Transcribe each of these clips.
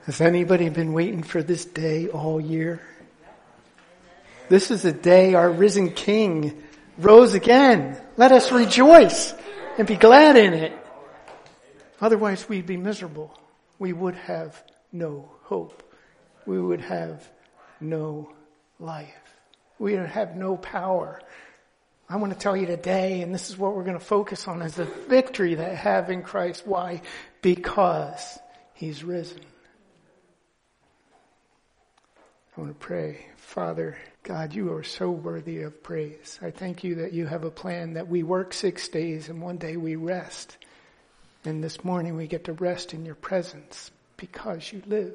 Has anybody been waiting for this day all year? This is the day our risen King rose again. Let us rejoice and be glad in it. Otherwise we'd be miserable. We would have no hope. We would have no life. We would have no power. I want to tell you today, and this is what we're going to focus on, is the victory that I have in Christ. Why? Because He's risen. I want to pray. Father, God, you are so worthy of praise. I thank you that you have a plan that we work 6 days and one day we rest. And this morning we get to rest in your presence because you live.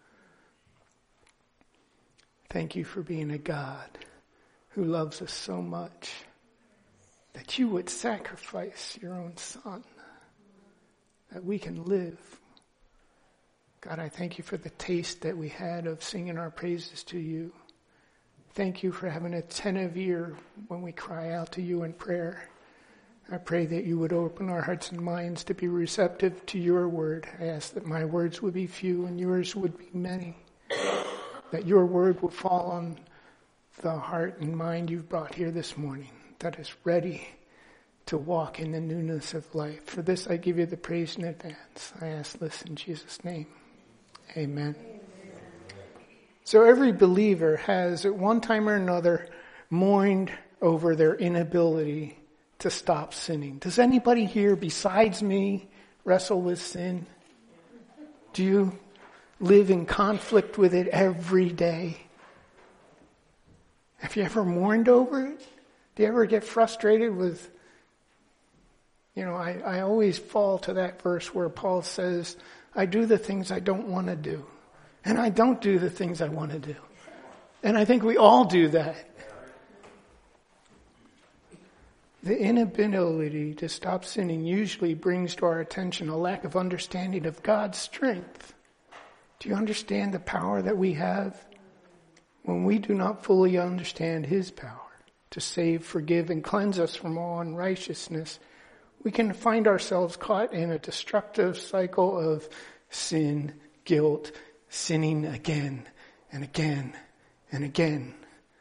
Thank you for being a God who loves us so much that you would sacrifice your own Son that we can live. God, I thank you for the taste that we had of singing our praises to you. Thank you for having an attentive ear when we cry out to you in prayer. I pray that you would open our hearts and minds to be receptive to your word. I ask that my words would be few and yours would be many. That your word would fall on the heart and mind you've brought here this morning, that is ready to walk in the newness of life. For this I give you the praise in advance. I ask this in Jesus' name. Amen. So every believer has at one time or another mourned over their inability to stop sinning. Does anybody here besides me wrestle with sin? Do you live in conflict with it every day? Have you ever mourned over it? Do you ever get frustrated with, I always fall to that verse where Paul says, I do the things I don't want to do. And I don't do the things I want to do. And I think we all do that. The inability to stop sinning usually brings to our attention a lack of understanding of God's strength. Do you understand the power that we have? When we do not fully understand His power to save, forgive, and cleanse us from all unrighteousness, we can find ourselves caught in a destructive cycle of sin, guilt, sinning again and again and again,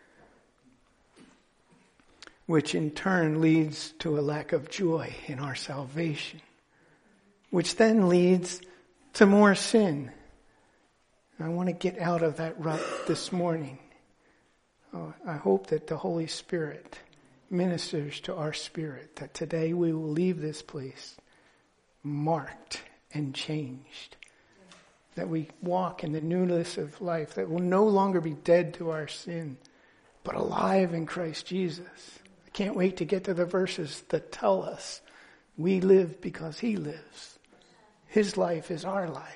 which in turn leads to a lack of joy in our salvation, which then leads to more sin. I want to get out of that rut this morning. I hope that the Holy Spirit ministers to our spirit, that today we will leave this place marked and changed, that we walk in the newness of life, that will no longer be dead to our sin, but alive in Christ Jesus. I can't wait to get to the verses that tell us we live because He lives. His life is our life.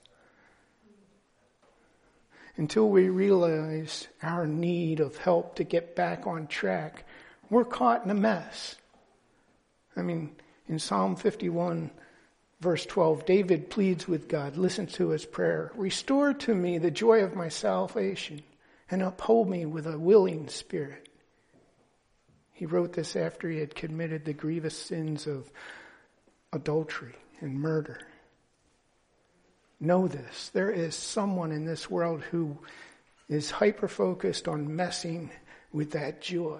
Until we realize our need of help to get back on track, we're caught in a mess. In Psalm 51, verse 12, David pleads with God. Listen to his prayer. Restore to me the joy of my salvation and uphold me with a willing spirit. He wrote this after he had committed the grievous sins of adultery and murder. Know this, there is someone in this world who is hyper-focused on messing with that joy.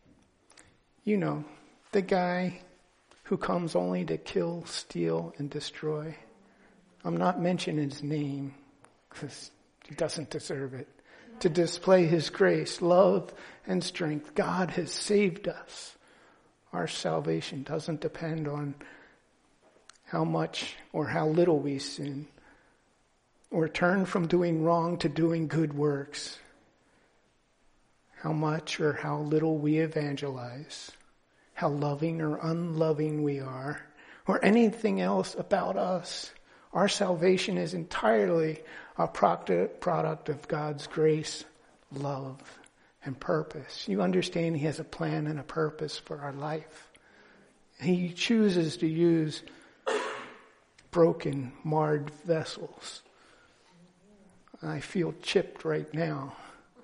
The guy who comes only to kill, steal, and destroy. I'm not mentioning his name because he doesn't deserve it. To display His grace, love, and strength. God has saved us. Our salvation doesn't depend on how much or how little we sin, or turn from doing wrong to doing good works, how much or how little we evangelize, how loving or unloving we are, or anything else about us. Our salvation is entirely a product of God's grace, love, and purpose. You understand He has a plan and a purpose for our life. He chooses to use broken, marred vessels. I feel chipped right now.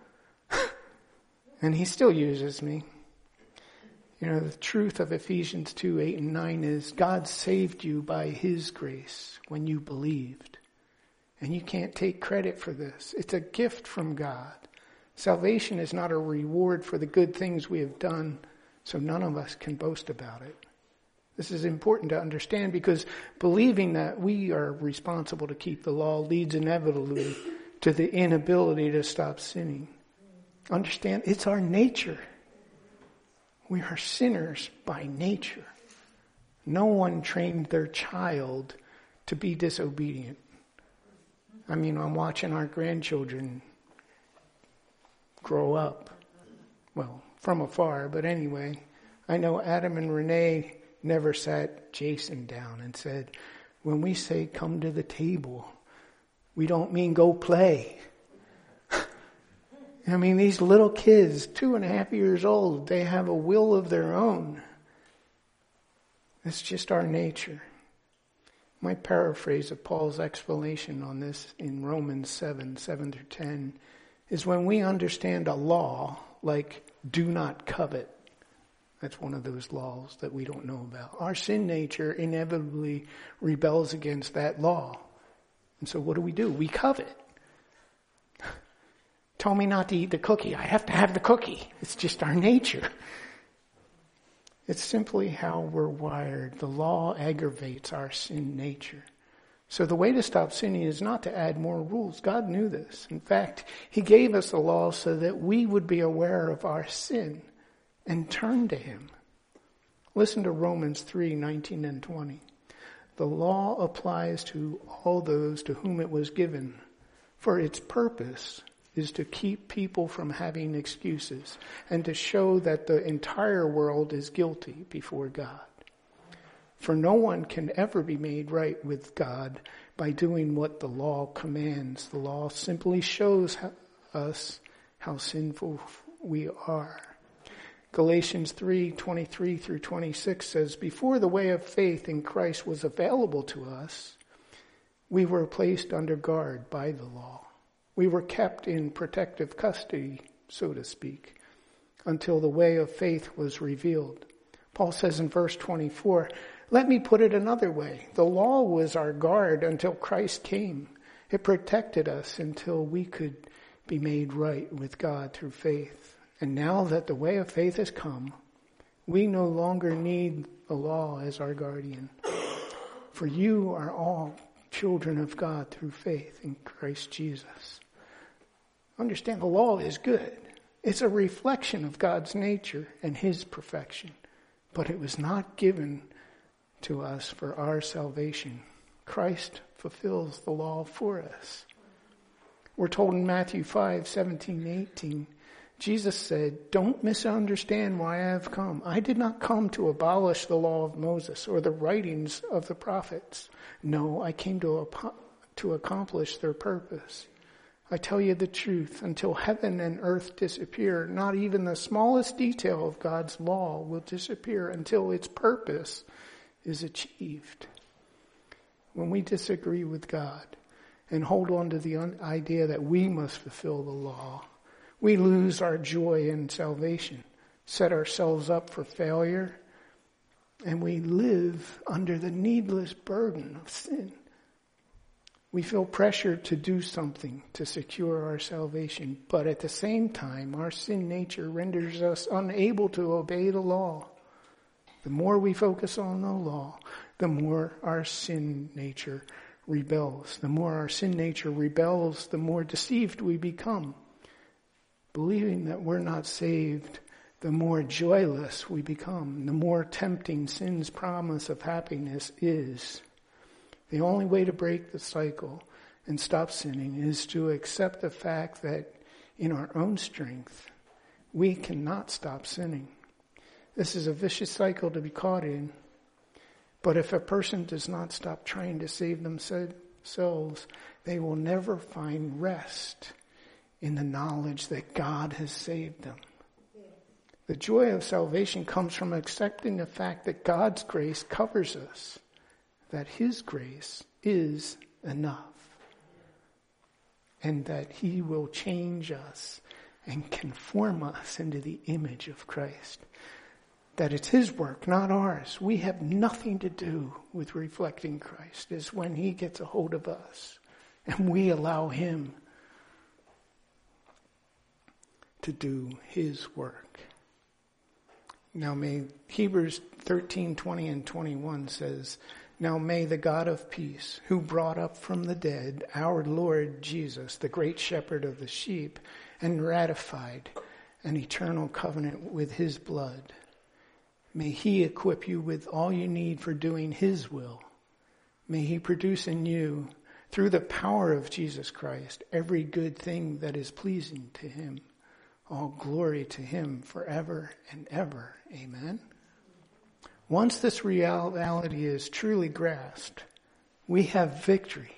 And He still uses me. The truth of Ephesians 2, 8 and 9 is God saved you by His grace when you believed. And you can't take credit for this. It's a gift from God. Salvation is not a reward for the good things we have done, so none of us can boast about it. This is important to understand because believing that we are responsible to keep the law leads inevitably to the inability to stop sinning. Understand, it's our nature. We are sinners by nature. No one trained their child to be disobedient. I mean, I'm watching our grandchildren grow up. Well, from afar, but anyway, I know Adam and Renee never sat Jason down and said, when we say come to the table, we don't mean go play. I mean, these little kids, 2.5 years old, they have a will of their own. It's just our nature. My paraphrase of Paul's explanation on this in Romans 7:7-10, is when we understand a law like do not covet. That's one of those laws that we don't know about. Our sin nature inevitably rebels against that law. And so what do? We covet. Tell me not to eat the cookie. I have to have the cookie. It's just our nature. It's simply how we're wired. The law aggravates our sin nature. So the way to stop sinning is not to add more rules. God knew this. In fact, He gave us the law so that we would be aware of our sin and turn to Him. Listen to Romans 3:19 and 20. The law applies to all those to whom it was given, for its purpose is to keep people from having excuses and to show that the entire world is guilty before God. For no one can ever be made right with God by doing what the law commands. The law simply shows us how sinful we are. Galatians 3:23-26 says, before the way of faith in Christ was available to us, we were placed under guard by the law. We were kept in protective custody, so to speak, until the way of faith was revealed. Paul says in verse 24, let me put it another way. The law was our guard until Christ came. It protected us until we could be made right with God through faith. And now that the way of faith has come, we no longer need the law as our guardian. For you are all children of God through faith in Christ Jesus. Understand, the law is good. It's a reflection of God's nature and His perfection. But it was not given to us for our salvation. Christ fulfills the law for us. We're told in Matthew 5:17-18, Jesus said, don't misunderstand why I have come. I did not come to abolish the law of Moses or the writings of the prophets. No, I came to accomplish their purpose. I tell you the truth, until heaven and earth disappear, not even the smallest detail of God's law will disappear until its purpose is achieved. When we disagree with God and hold on to the idea that we must fulfill the law, we lose our joy in salvation, set ourselves up for failure, and we live under the needless burden of sin. We feel pressured to do something to secure our salvation, but at the same time, our sin nature renders us unable to obey the law. The more we focus on the law, the more our sin nature rebels. The more our sin nature rebels, the more deceived we become. Believing that we're not saved, the more joyless we become, the more tempting sin's promise of happiness is. The only way to break the cycle and stop sinning is to accept the fact that in our own strength, we cannot stop sinning. This is a vicious cycle to be caught in. But if a person does not stop trying to save themselves, they will never find rest in the knowledge that God has saved them. The joy of salvation comes from accepting the fact that God's grace covers us, that His grace is enough, and that He will change us and conform us into the image of Christ. That it's His work, not ours. We have nothing to do with reflecting Christ. It's when He gets a hold of us And we allow him to do his work. Now may Hebrews 13:20 and 21 says, now may the God of peace, who brought up from the dead our Lord Jesus, the great shepherd of the sheep, and ratified an eternal covenant with his blood, may he equip you with all you need for doing his will. May he produce in you, through the power of Jesus Christ, every good thing that is pleasing to him. All glory to him forever and ever. Amen. Once this reality is truly grasped, we have victory.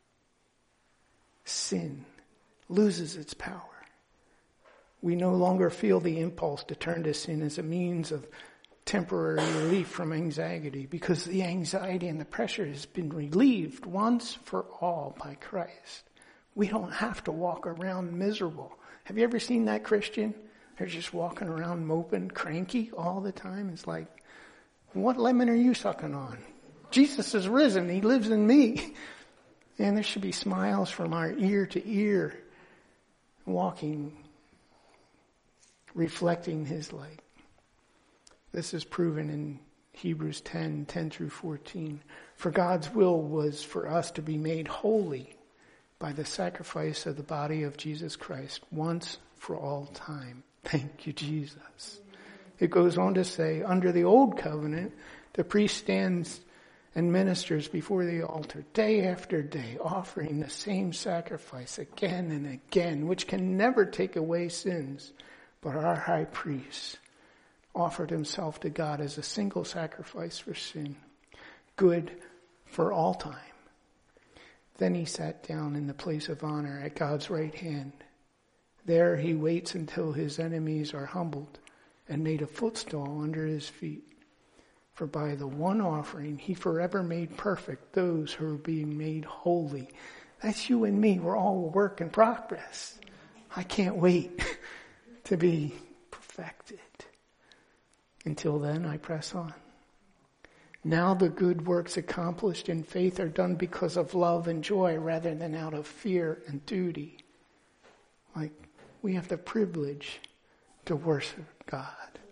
Sin loses its power. We no longer feel the impulse to turn to sin as a means of temporary relief from anxiety, because the anxiety and the pressure has been relieved once for all by Christ. We don't have to walk around miserable. Have you ever seen that Christian? They're just walking around moping, cranky all the time. It's like, what lemon are you sucking on? Jesus is risen. He lives in me. And there should be smiles from our ear to ear, walking, reflecting his light. This is proven in Hebrews 10 through 14. For God's will was for us to be made holy by the sacrifice of the body of Jesus Christ once for all time. Thank you, Jesus. It goes on to say, under the old covenant, the priest stands and ministers before the altar day after day, offering the same sacrifice again and again, which can never take away sins. But our high priest offered himself to God as a single sacrifice for sin, good for all time. Then he sat down in the place of honor at God's right hand. There he waits until his enemies are humbled and made a footstool under his feet. For by the one offering, he forever made perfect those who are being made holy. That's you and me. We're all a work in progress. I can't wait to be perfected. Until then, I press on. Now the good works accomplished in faith are done because of love and joy rather than out of fear and duty. Like, we have the privilege to worship God.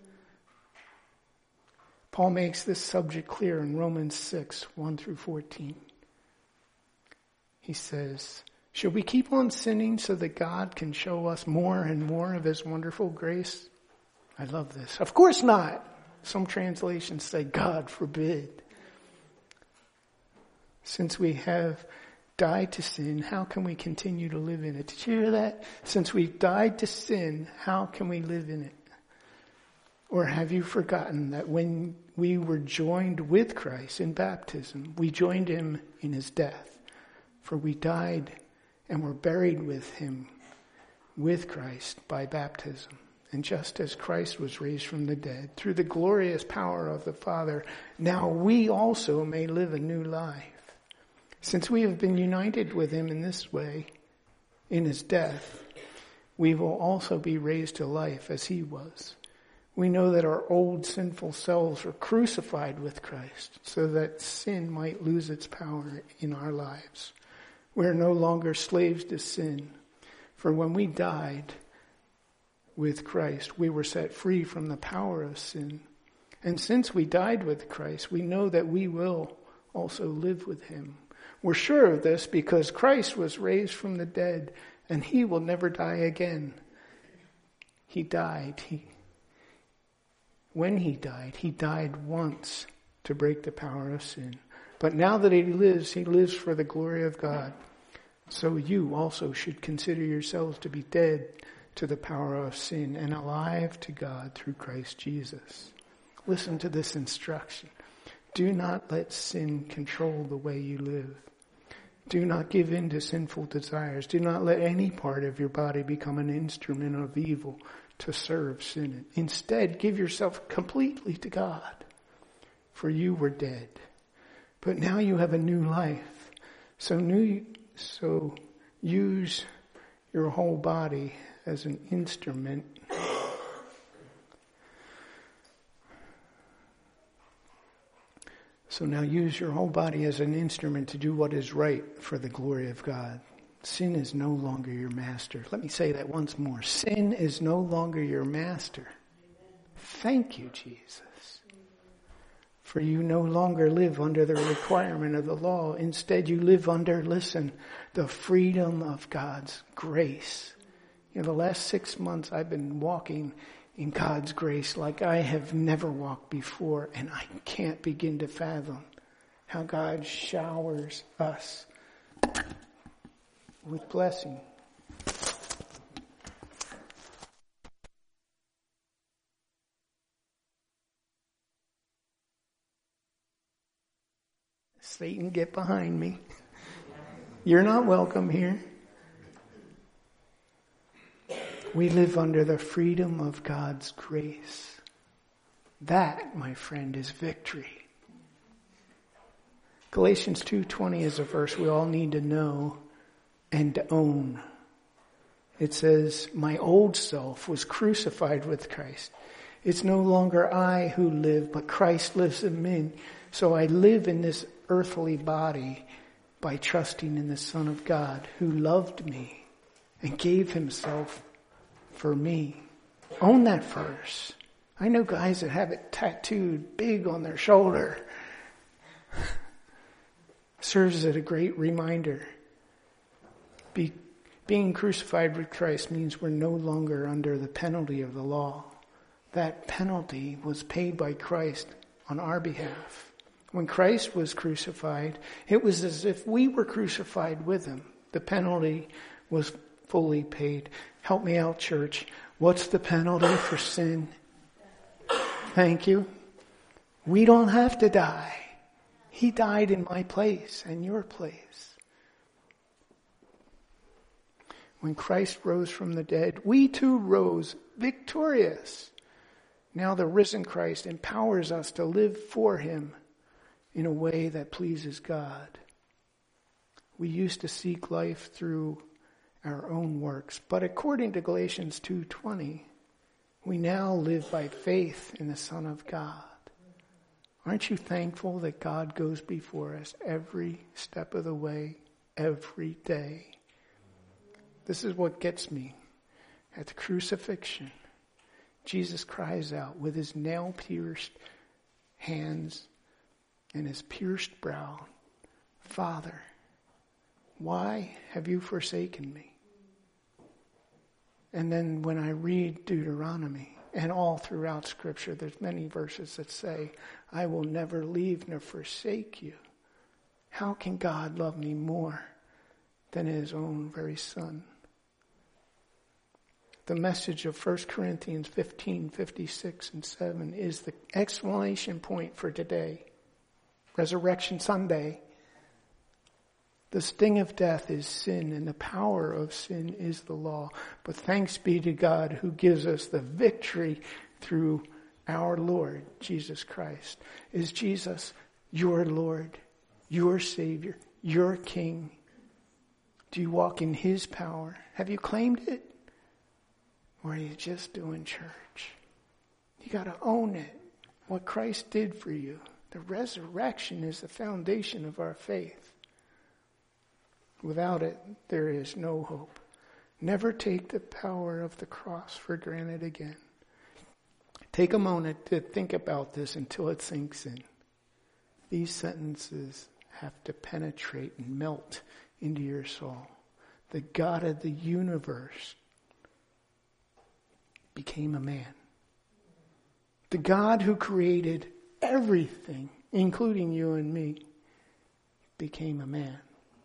Paul makes this subject clear in Romans 6, 1 through 14. He says, should we keep on sinning so that God can show us more and more of his wonderful grace? I love this. Of course not. Some translations say, God forbid. Since we have died to sin, how can we continue to live in it? Did you hear that? Since we've died to sin, how can we live in it? Or have you forgotten that when we were joined with Christ in baptism, we joined him in his death? For we died and were buried with him, with Christ by baptism. And just as Christ was raised from the dead through the glorious power of the Father, now we also may live a new life. Since we have been united with him in this way, in his death, we will also be raised to life as he was. We know that our old sinful selves were crucified with Christ so that sin might lose its power in our lives. We are no longer slaves to sin, for when we died with Christ, we were set free from the power of sin. And since we died with Christ, we know that we will also live with him. We're sure of this because Christ was raised from the dead and he will never die again. He died. When he died once to break the power of sin. But now that he lives for the glory of God. So you also should consider yourselves to be dead to the power of sin and alive to God through Christ Jesus. Listen to this instruction. Do not let sin control the way you live. Do not give in to sinful desires. Do not let any part of your body become an instrument of evil to serve sin. Instead, give yourself completely to God. For you were dead, but now you have a new life. So use your whole body as an instrument So now use your whole body as an instrument to do what is right for the glory of God. Sin is no longer your master. Let me say that once more. Sin is no longer your master. Thank you, Jesus. For you no longer live under the requirement of the law. Instead, you live under, listen, the freedom of God's grace. The last 6 months I've been walking in God's grace like I have never walked before, and I can't begin to fathom how God showers us with blessing. Satan, get behind me. You're not welcome here. We live under the freedom of God's grace. That, my friend, is victory. Galatians 2:20 is a verse we all need to know and to own. It says, my old self was crucified with Christ. It's no longer I who live, but Christ lives in me. So I live in this earthly body by trusting in the Son of God who loved me and gave himself for me. Own that verse. I know guys that have it tattooed big on their shoulder. Serves as a great reminder. Being crucified with Christ means we're no longer under the penalty of the law. That penalty was paid by Christ on our behalf. When Christ was crucified, it was as if we were crucified with him. The penalty was fully paid. Help me out, church. What's the penalty for sin? Thank you. We don't have to die. He died in my place and your place. When Christ rose from the dead, we too rose victorious. Now the risen Christ empowers us to live for him in a way that pleases God. We used to seek life through our own works, but according to Galatians 2:20, we now live by faith in the Son of God. Aren't you thankful that God goes before us every step of the way, every day? This is what gets me. At the crucifixion, Jesus cries out with his nail-pierced hands and his pierced brow, Father, why have you forsaken me? And then when I read Deuteronomy and all throughout Scripture, there's many verses that say, I will never leave nor forsake you. How can God love me more than his own very Son? The message of 1 Corinthians 15:56-7 is the exclamation point for today. Resurrection Sunday. The sting of death is sin, and the power of sin is the law. But thanks be to God who gives us the victory through our Lord, Jesus Christ. Is Jesus your Lord, your Savior, your King? Do you walk in his power? Have you claimed it? Or are you just doing church? You got to own it. What Christ did for you. The resurrection is the foundation of our faith. Without it, there is no hope. Never take the power of the cross for granted again. Take a moment to think about this until it sinks in. These sentences have to penetrate and melt into your soul. The God of the universe became a man. The God who created everything, including you and me, became a man.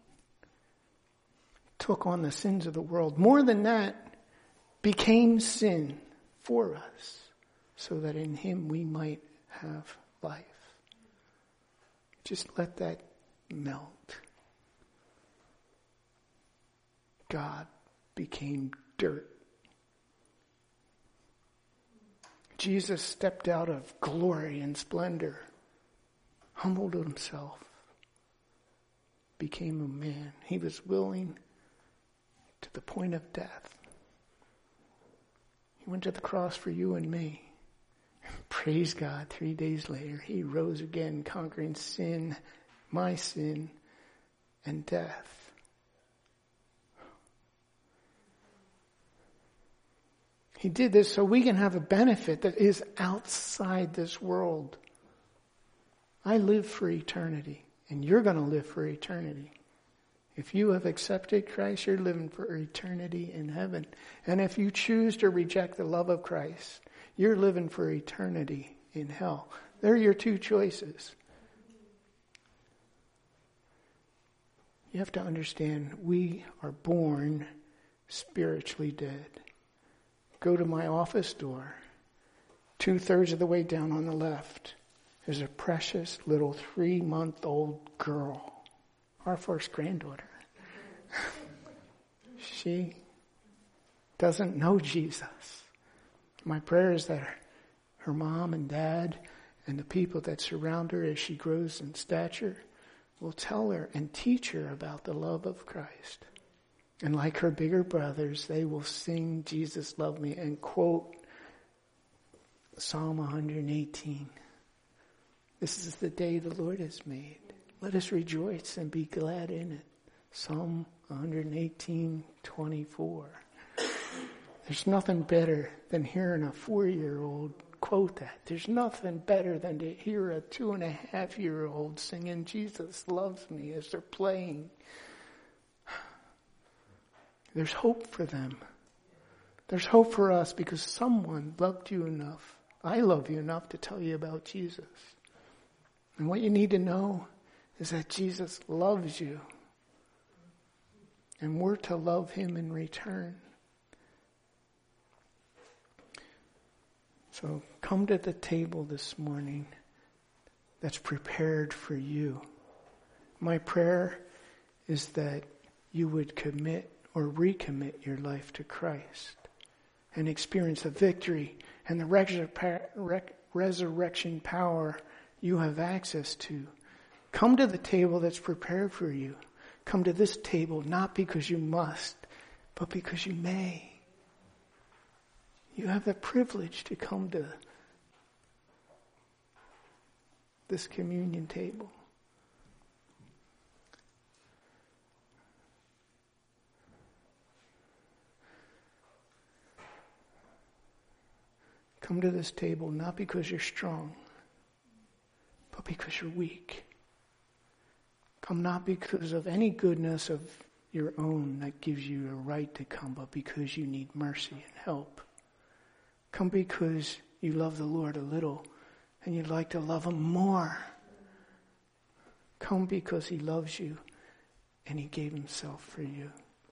Took on the sins of the world. More than that, became sin for us, so that in him we might have life. Just let that melt. God became dirt. Jesus stepped out of glory and splendor, humbled himself, became a man. He was willing to the point of death. He went to the cross for you and me. Praise God, 3 days later, he rose again, conquering sin, my sin, and death. He did this so we can have a benefit that is outside this world. I live for eternity, and you're going to live for eternity. If you have accepted Christ, you're living for eternity in heaven. And if you choose to reject the love of Christ, you're living for eternity in hell. They're your two choices. You have to understand, we are born spiritually dead. Go to my office door. 2/3 of the way down on the left, there's a precious little 3-month-old girl. Our first granddaughter. She doesn't know Jesus. My prayer is that her mom and dad and the people that surround her as she grows in stature will tell her and teach her about the love of Christ. And like her bigger brothers, they will sing Jesus Loved Me and quote Psalm 118. This is the day the Lord has made. Let us rejoice and be glad in it. Psalm 118:24. There's nothing better than hearing a 4-year-old quote that. There's nothing better than to hear a 2.5-year-old singing Jesus Loves Me as they're playing. There's hope for them. There's hope for us because someone loved you enough. I love you enough to tell you about Jesus. And what you need to know is that Jesus loves you. And we're to love him in return. So come to the table this morning that's prepared for you. My prayer is that you would commit or recommit your life to Christ and experience the victory and the resurrection power you have access to. Come to the table that's prepared for you. Come to this table not because you must, but because you may. You have the privilege to come to this communion table. Come to this table not because you're strong, but because you're weak. Come not because of any goodness of your own that gives you a right to come, but because you need mercy and help. Come because you love the Lord a little and you'd like to love him more. Come because he loves you and he gave himself for you.